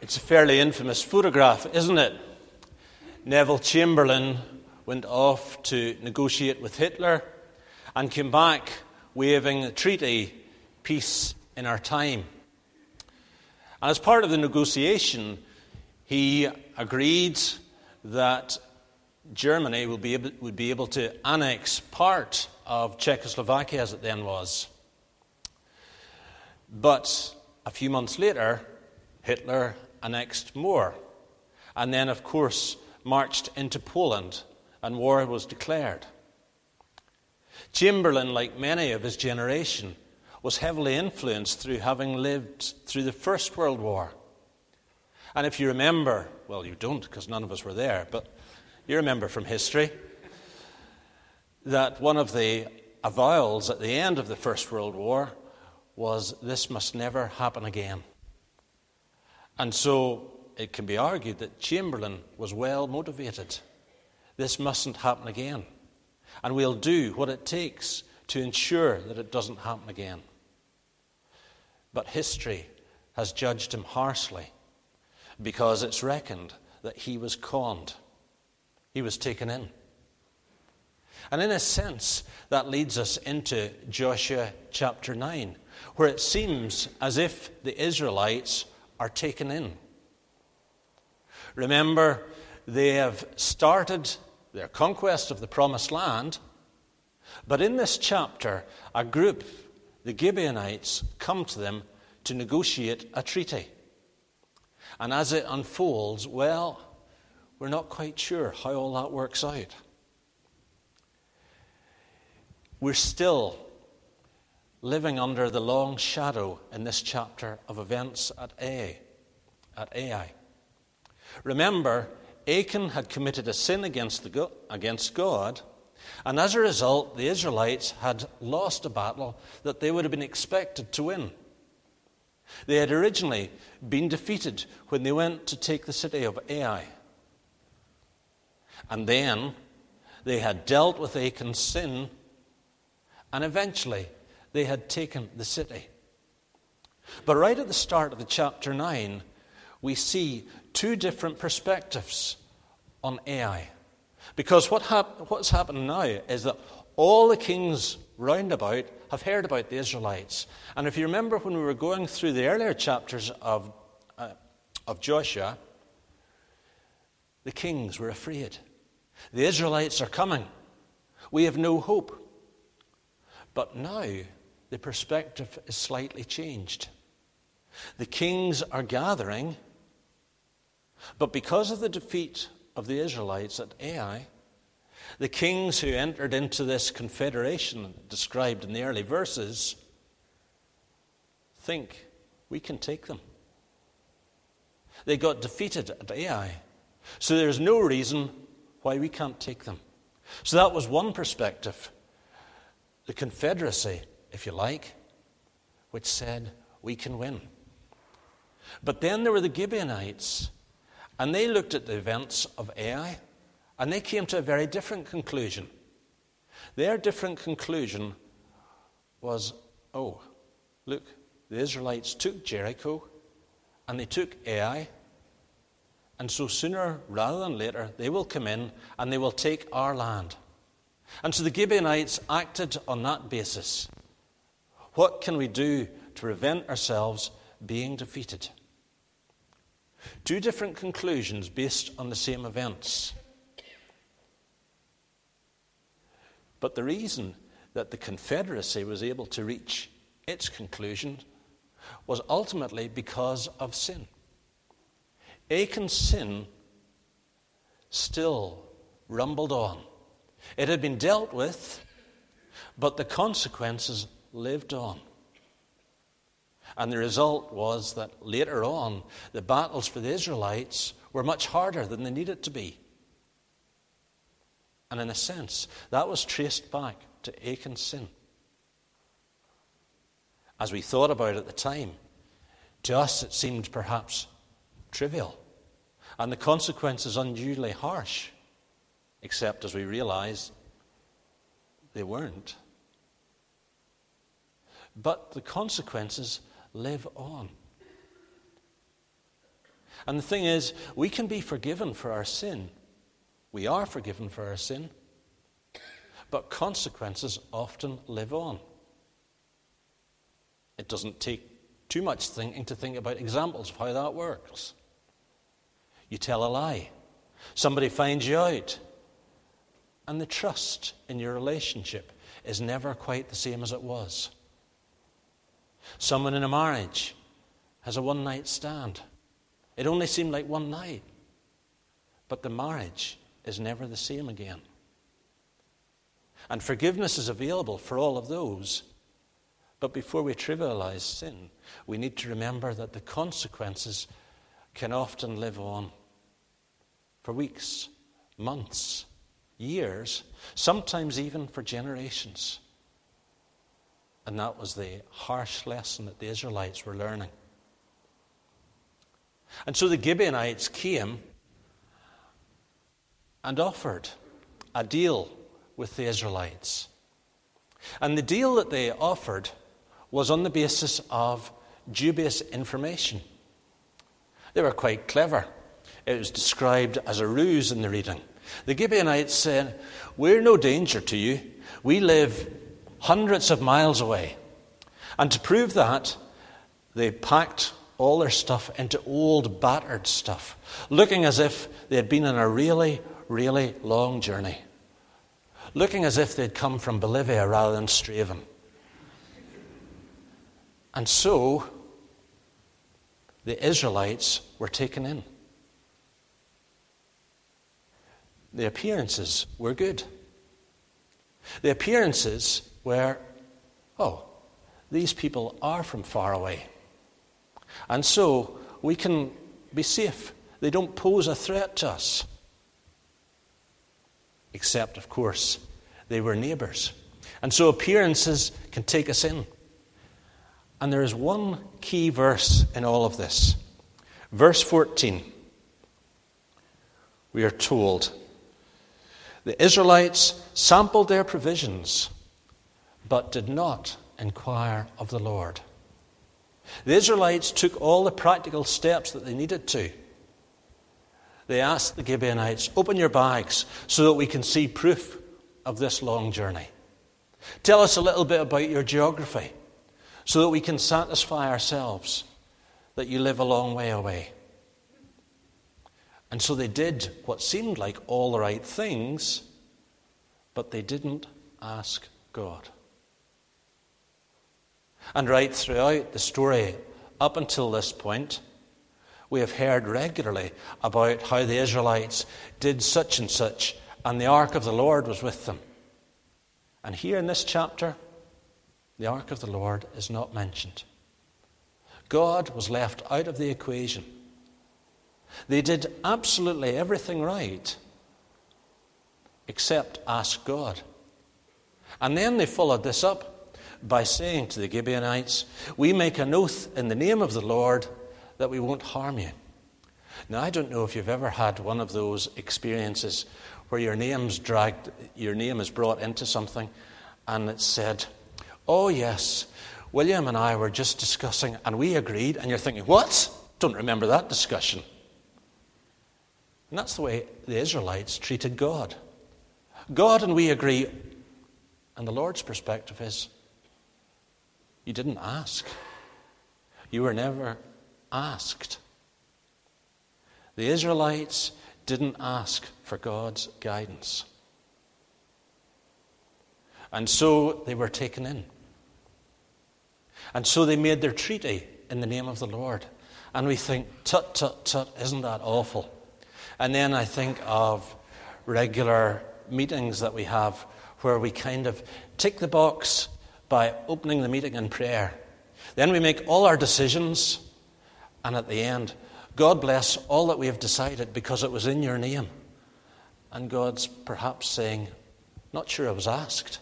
It's a fairly infamous photograph, isn't it? Neville Chamberlain went off to negotiate with Hitler and came back waving the treaty, peace in our time. And as part of the negotiation, he agreed that Germany would be able to annex part of Czechoslovakia as it then was. But a few months later, Hitler annexed more, and then, of course, marched into Poland, and war was declared. Chamberlain, like many of his generation, was heavily influenced through having lived through the First World War. And if you remember, well, you don't because none of us were there, but you remember from history that one of the avowals at the end of the First World War was, "This must never happen again." And so it can be argued that Chamberlain was well motivated. This mustn't happen again. And we'll do what it takes to ensure that it doesn't happen again. But history has judged him harshly because it's reckoned that he was conned. He was taken in. And in a sense, that leads us into Joshua chapter 9, where it seems as if the Israelites are taken in. Remember, they have started their conquest of the promised land, but in this chapter, a group, the Gibeonites, come to them to negotiate a treaty. And as it unfolds, well, we're not quite sure how all that works out. We're still living under the long shadow in this chapter of events at Ai. Remember, Achan had committed a sin against God, and as a result, the Israelites had lost a battle that they would have been expected to win. They had originally been defeated when they went to take the city of Ai. And then they had dealt with Achan's sin, and eventually they had taken the city. But right at the start of the chapter 9, we see two different perspectives on Ai. Because what's happened now is that all the kings round about have heard about the Israelites. And if you remember when we were going through the earlier chapters of Joshua, the kings were afraid. The Israelites are coming. We have no hope. But now the perspective is slightly changed. The kings are gathering, but because of the defeat of the Israelites at Ai, the kings who entered into this confederation described in the early verses think we can take them. They got defeated at Ai, so there's no reason why we can't take them. So that was one perspective, the confederacy, if you like, which said we can win. But then there were the Gibeonites, and they looked at the events of Ai, and they came to a very different conclusion. Their different conclusion was, oh, look, the Israelites took Jericho, and they took Ai, and so sooner rather than later, they will come in and they will take our land. And so the Gibeonites acted on that basis. What can we do to prevent ourselves being defeated? Two different conclusions based on the same events. But the reason that the Confederacy was able to reach its conclusion was ultimately because of sin. Achan's sin still rumbled on. It had been dealt with, but the consequences lived on. And the result was that later on, the battles for the Israelites were much harder than they needed to be. And in a sense, that was traced back to Achan's sin. As we thought about it at the time, to us it seemed perhaps trivial, and the consequences unusually harsh, except as we realize they weren't. But the consequences live on. And the thing is, we can be forgiven for our sin. We are forgiven for our sin. But consequences often live on. It doesn't take too much thinking to think about examples of how that works. You tell a lie. Somebody finds you out. And the trust in your relationship is never quite the same as it was. Someone in a marriage has a one-night stand. It only seemed like one night. But the marriage is never the same again. And forgiveness is available for all of those. But before we trivialize sin, we need to remember that the consequences can often live on for weeks, months, years, sometimes even for generations. And that was the harsh lesson that the Israelites were learning. And so the Gibeonites came and offered a deal with the Israelites. And the deal that they offered was on the basis of dubious information. They were quite clever. It was described as a ruse in the reading. The Gibeonites said, "We're no danger to you. We live hundreds of miles away." And to prove that, they packed all their stuff into old, battered stuff, looking as if they had been on a really, really long journey. Looking as if they'd come from Bolivia rather than Straven. And so, the Israelites were taken in. The appearances were good. The appearances were, oh, these people are from far away. And so, we can be safe. They don't pose a threat to us. Except, of course, they were neighbors. And so appearances can take us in. And there is one key verse in all of this. Verse 14. We are told, the Israelites sampled their provisions, but did not inquire of the Lord. The Israelites took all the practical steps that they needed to. They asked the Gibeonites, "Open your bags so that we can see proof of this long journey. Tell us a little bit about your geography so that we can satisfy ourselves that you live a long way away." And so they did what seemed like all the right things, but they didn't ask God. And right throughout the story, up until this point, we have heard regularly about how the Israelites did such and such, and the ark of the Lord was with them. And here in this chapter, the ark of the Lord is not mentioned. God was left out of the equation. They did absolutely everything right, except ask God. And then they followed this up by saying to the Gibeonites, "We make an oath in the name of the Lord that we won't harm you." Now, I don't know if you've ever had one of those experiences where your name is brought into something and it's said, "Oh yes, William and I were just discussing and we agreed," and you're thinking, "What? Don't remember that discussion." And that's the way the Israelites treated God. God and we agree, and the Lord's perspective is, you didn't ask. You were never asked. The Israelites didn't ask for God's guidance. And so they were taken in. And so they made their treaty in the name of the Lord. And we think, tut, tut, tut, isn't that awful? And then I think of regular meetings that we have where we kind of tick the box by opening the meeting in prayer. Then we make all our decisions, and at the end, God bless all that we have decided because it was in your name. And God's perhaps saying, not sure I was asked.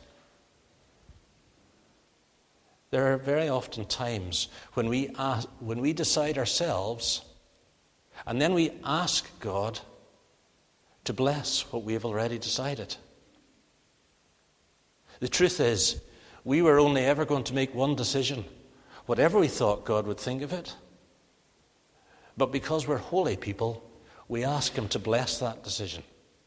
There are very often times when we decide ourselves, and then we ask God to bless what we have already decided. The truth is, we were only ever going to make one decision, whatever we thought God would think of it. But because we're holy people, we ask him to bless that decision,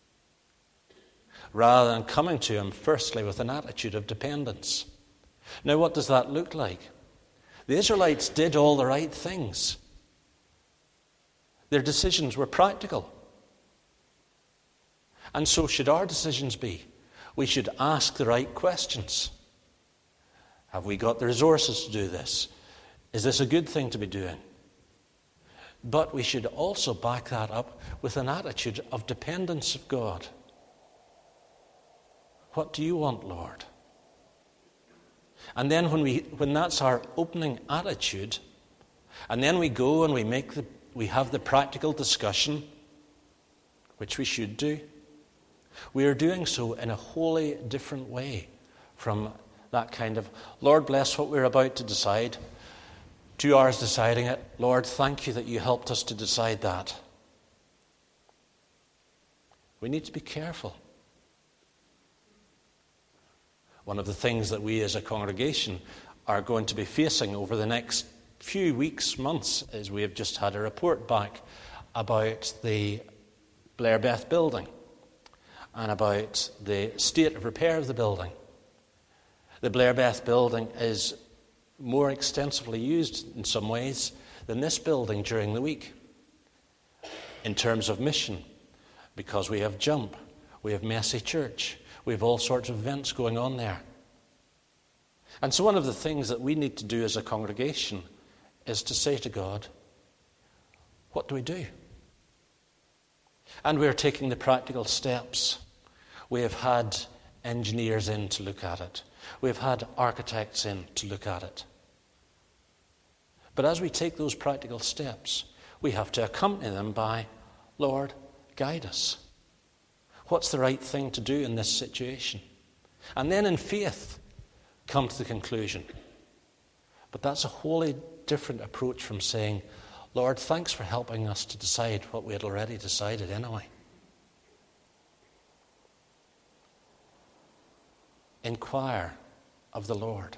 rather than coming to him firstly with an attitude of dependence. Now, what does that look like? The Israelites did all the right things. Their decisions were practical. And so should our decisions be. We should ask the right questions. Have we got the resources to do this? Is this a good thing to be doing? But we should also back that up with an attitude of dependence of God. What do you want, Lord? And then when that's our opening attitude, and then we go and we have the practical discussion, which we should do, we are doing so in a wholly different way from that kind of, Lord, bless what we're about to decide. 2 hours deciding it. Lord, thank you that you helped us to decide that. We need to be careful. One of the things that we as a congregation are going to be facing over the next few weeks, months, is we have just had a report back about the Blair Beth building and about the state of repair of the building. The Blair Beth building is more extensively used in some ways than this building during the week in terms of mission, because we have Jump, we have Messy Church, we have all sorts of events going on there. And so one of the things that we need to do as a congregation is to say to God, what do we do? And we're taking the practical steps. We have had engineers in to look at it. We've had architects in to look at it. But as we take those practical steps, we have to accompany them by, Lord, guide us. What's the right thing to do in this situation? And then in faith, come to the conclusion. But that's a wholly different approach from saying, Lord, thanks for helping us to decide what we had already decided anyway. Inquire of the Lord.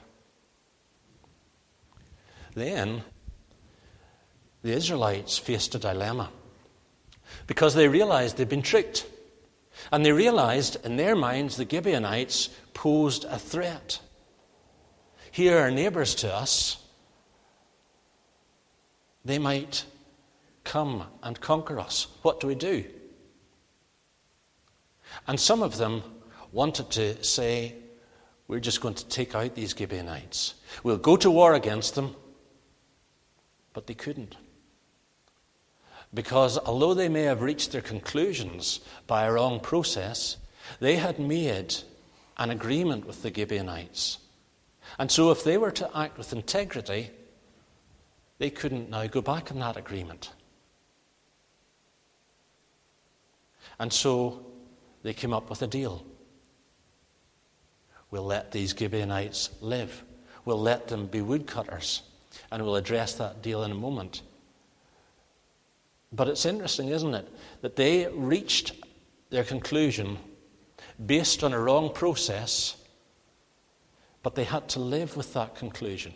Then, the Israelites faced a dilemma because they realized they'd been tricked. And they realized in their minds the Gibeonites posed a threat. Here are neighbors to us. They might come and conquer us. What do we do? And some of them wanted to say, we're just going to take out these Gibeonites. We'll go to war against them. But they couldn't. Because although they may have reached their conclusions by a wrong process, they had made an agreement with the Gibeonites. And so if they were to act with integrity, they couldn't now go back on that agreement. And so they came up with a deal. We'll let these Gibeonites live. We'll let them be woodcutters. And we'll address that deal in a moment. But it's interesting, isn't it, that they reached their conclusion based on a wrong process, but they had to live with that conclusion.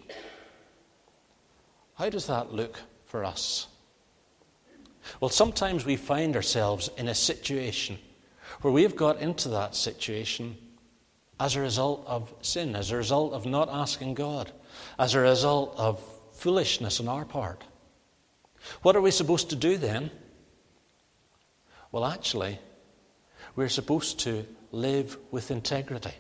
How does that look for us? Well, sometimes we find ourselves in a situation where we've got into that situation as a result of sin, as a result of not asking God, as a result of foolishness on our part. What are we supposed to do then? Well, actually, we're supposed to live with integrity.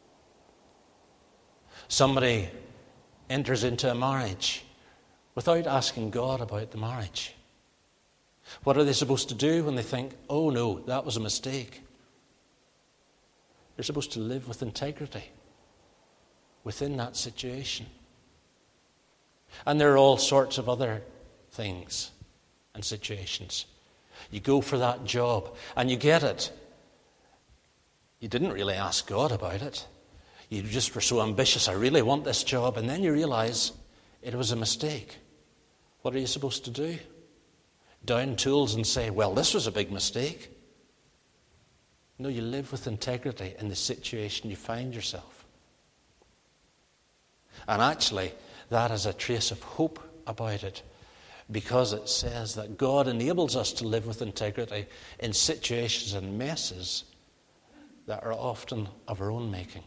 Somebody enters into a marriage without asking God about the marriage. What are they supposed to do when they think, oh no, that was a mistake? They're supposed to live with integrity within that situation. And there are all sorts of other things and situations. You go for that job and you get it. You didn't really ask God about it. You just were so ambitious, I really want this job, and then you realize it was a mistake. What are you supposed to do? Down tools and say, well, this was a big mistake. No, you live with integrity in the situation you find yourself. And actually, that has a trace of hope about it, because it says that God enables us to live with integrity in situations and messes that are often of our own making.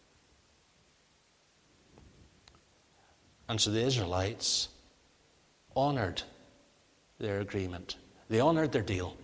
And so the Israelites honored their agreement. They honored their deal.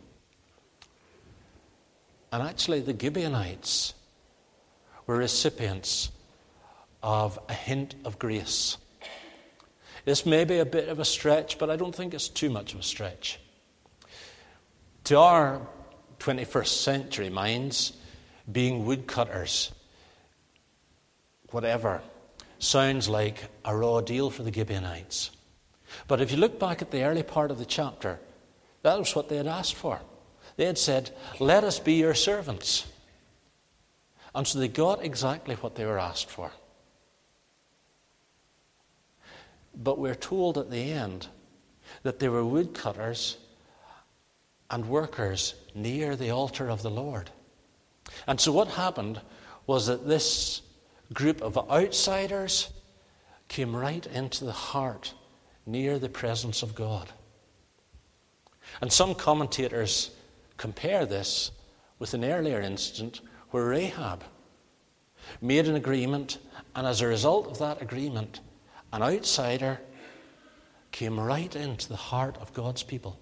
And actually the Gibeonites were recipients of a hint of grace. This may be a bit of a stretch, but I don't think it's too much of a stretch. To our 21st century minds, being woodcutters, whatever, sounds like a raw deal for the Gibeonites. But if you look back at the early part of the chapter, that was what they had asked for. They had said, "Let us be your servants." And so they got exactly what they were asked for. But we're told at the end that they were woodcutters and workers near the altar of the Lord. And so what happened was that this group of outsiders came right into the heart near the presence of God. And some commentators compare this with an earlier incident where Rahab made an agreement, and as a result of that agreement, an outsider came right into the heart of God's people.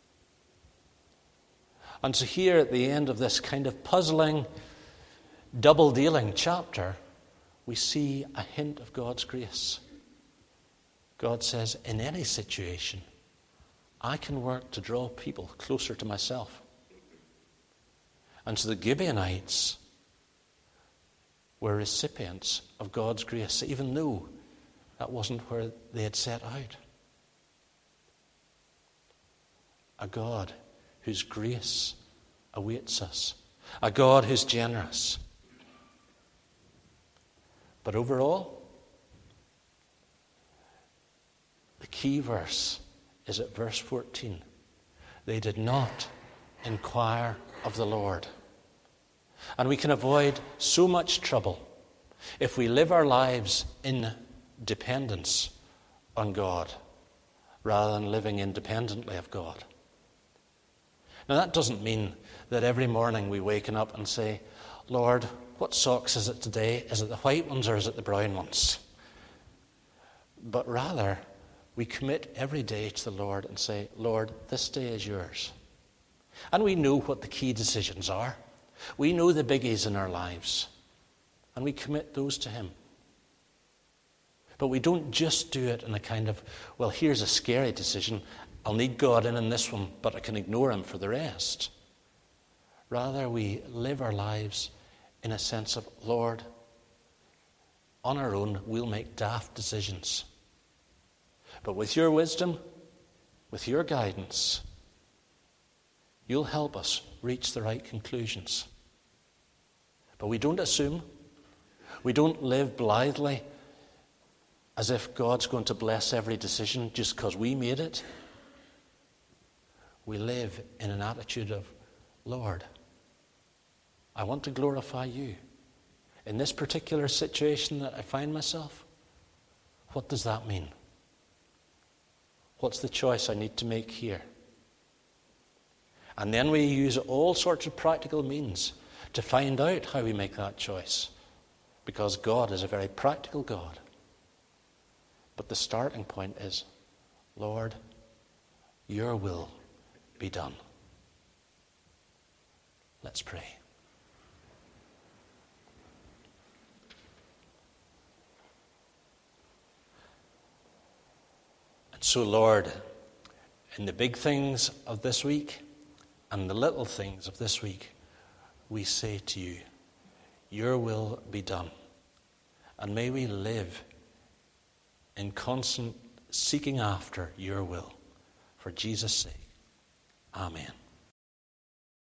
And so here at the end of this kind of puzzling, double-dealing chapter, we see a hint of God's grace. God says, in any situation, I can work to draw people closer to myself. And so the Gibeonites were recipients of God's grace, even though that wasn't where they had set out. A God whose grace awaits us. A God who's generous. But overall, the key verse is at verse 14. They did not inquire of the Lord. And we can avoid so much trouble if we live our lives in dependence on God rather than living independently of God. Now that doesn't mean that every morning we waken up and say, "Lord, what socks is it today? Is it the white ones or is it the brown ones?" But rather, we commit every day to the Lord and say, "Lord, this day is yours." And we know what the key decisions are. We know the biggies in our lives. And we commit those to Him. But we don't just do it in a kind of, well, here's a scary decision. I'll need God in this one, but I can ignore Him for the rest. Rather, we live our lives in a sense of, Lord, on our own, we'll make daft decisions. But with your wisdom, with your guidance, you'll help us reach the right conclusions. But we don't assume. We don't live blithely as if God's going to bless every decision just because we made it. We live in an attitude of, Lord, I want to glorify you. In this particular situation that I find myself, what does that mean? What's the choice I need to make here? And then we use all sorts of practical means to find out how we make that choice. Because God is a very practical God. But the starting point is, Lord, your will be done. Let's pray. And so, Lord, in the big things of this week and the little things of this week, we say to you, your will be done. And may we live in constant seeking after your will. For Jesus' sake. Amen.